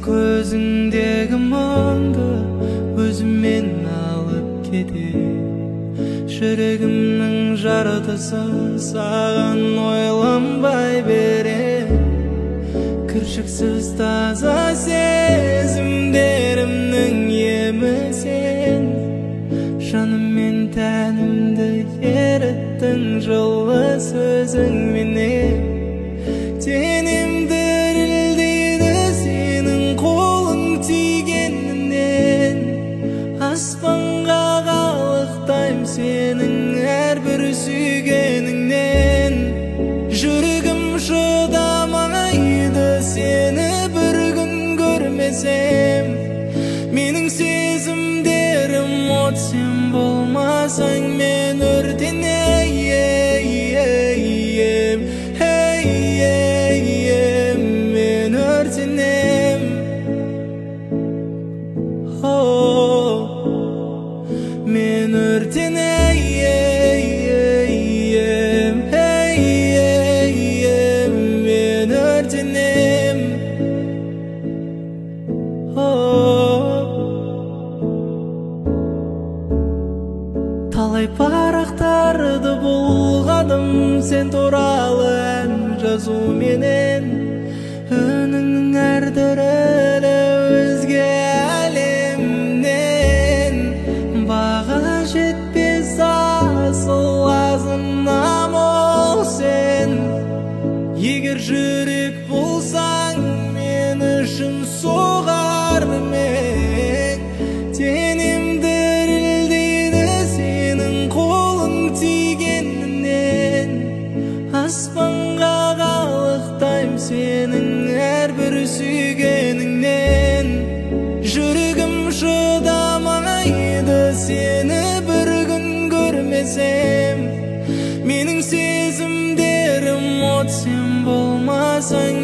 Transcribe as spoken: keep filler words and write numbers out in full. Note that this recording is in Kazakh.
көзіңдегі мұңды өзімен алып кетер. Жүрегімнің жаратысын саған ойланбай берем. Кіршіксіз таза сезімдерімнің емі сен. Жаным мен тәнімді еріттің жылы сөзіңменен. Денемді дірілдейді сенің қолың тигенінен. Аспанға қалықтайм сенің әрбір сүйгеніңнен. Жүрегім шыдамайды сені бір күн көрмесем. Менің сезімдерім от, сен болмасаң мен өртенейім. Мен өртенем. Мен өртенейім. Мен өртенем. Талай парақтарды бұлғадым сен туралы ән жазуменен. Үніңнің әр дірілі өзге әлемнен. Баға жетпес асыл азынам ол сен. Егер жүрек болсаң мен үшін соғар мен. Денем дірілдейді сенің қолың тигенінен. Аспанға қалықтайм сенің әрбір сүйгеніңнен. Жүрегім шыдамайды сені бір күн көрмесем. Менің сезімдерім от, сен болмасаң